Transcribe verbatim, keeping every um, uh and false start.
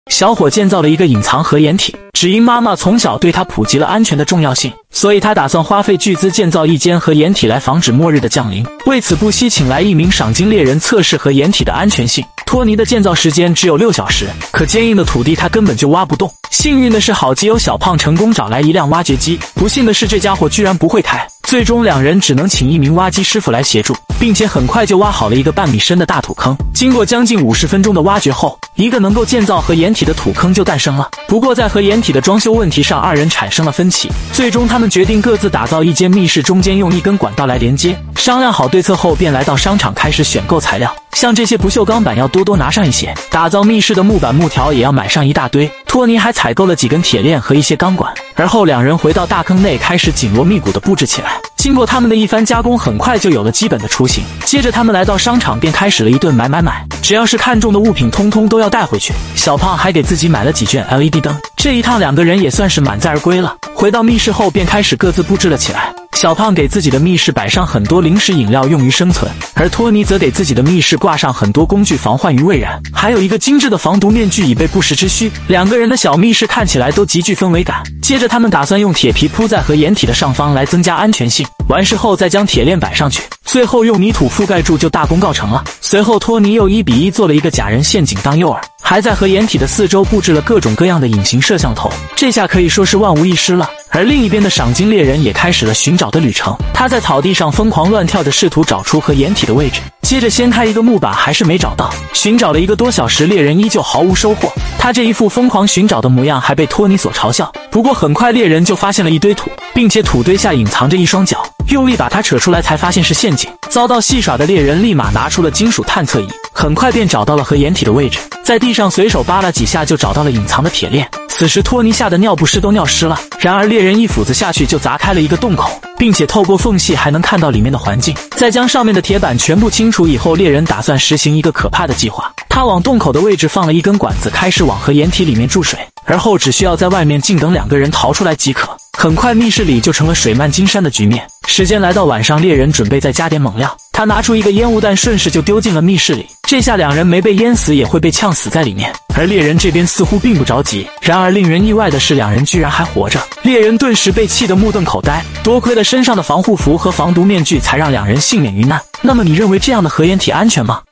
小伙建造了一个隐藏核掩体，只因妈妈从小对他普及了安全的重要性，所以他打算花费巨资建造一间核掩体来防止末日的降临。为此不惜请来一名赏金猎人测试核掩体的安全性。托尼的建造时间只有六小时，可坚硬的土地他根本就挖不动。幸运的是，好基友小胖成功找来一辆挖掘机，不幸的是这家伙居然不会开。最终两人只能请一名挖机师傅来协助，并且很快就挖好了一个半米深的大土坑。经过将近五十分钟的挖掘后，一个能够建造核掩体的土坑就诞生了。不过在核掩体的装修问题上，二人产生了分歧，最终他们决定各自打造一间密室，中间用一根管道来连接。商量好对策后，便来到商场开始选购材料，像这些不锈钢板要多多拿上一些，打造密室的木板木条也要买上一大堆。托尼还采购了几根铁链和一些钢管，而后两人回到大坑内，开始紧锣密鼓地布置起来。经过他们的一番加工，很快就有了基本的雏形。接着他们来到商场，便开始了一顿买买买，只要是看中的物品通通都要带回去。小胖还给自己买了几卷 L E D 灯，这一趟两个人也算是满载而归了。回到密室后，便开始各自布置了起来。小胖给自己的密室摆上很多零食饮料用于生存，而托尼则给自己的密室挂上很多工具防患于未然，还有一个精致的防毒面具以备不时之需。两个人的小密室看起来都极具氛围感。接着他们打算用铁皮铺在核掩体的上方来增加安全性，完事后再将铁链摆上去，最后用泥土覆盖住就大功告成了。随后托尼又一比一做了一个假人陷阱当诱饵，还在核掩体的四周布置了各种各样的隐形摄像头，这下可以说是万无一失了。而另一边的赏金猎人也开始了寻找的旅程，他在草地上疯狂乱跳着试图找出核掩体的位置，接着掀开一个木板还是没找到，寻找了一个多小时，猎人依旧毫无收获。他这一副疯狂寻找的模样还被托尼所嘲笑，不过很快猎人就发现了一堆土，并且土堆下隐藏着一双脚，用力把它扯出来才发现是陷阱。遭到戏耍的猎人立马拿出了金属探测仪，很快便找到了核掩体的位置，在地上随手扒拉几下就找到了隐藏的铁链。此时托尼吓得尿不湿都尿湿了，然而猎人一斧子下去就砸开了一个洞口，并且透过缝隙还能看到里面的环境。在将上面的铁板全部清除以后，猎人打算实行一个可怕的计划。他往洞口的位置放了一根管子，开始往核掩体里面注水，而后只需要在外面静等两个人逃出来即可。很快密室里就成了水漫金山的局面。时间来到晚上，猎人准备再加点猛料，他拿出一个烟雾弹，顺势就丢进了密室里。这下两人没被淹死，也会被呛死在里面。而猎人这边似乎并不着急，然而令人意外的是，两人居然还活着。猎人顿时被气得目瞪口呆，多亏了身上的防护服和防毒面具，才让两人幸免于难。那么你认为这样的核掩体安全吗？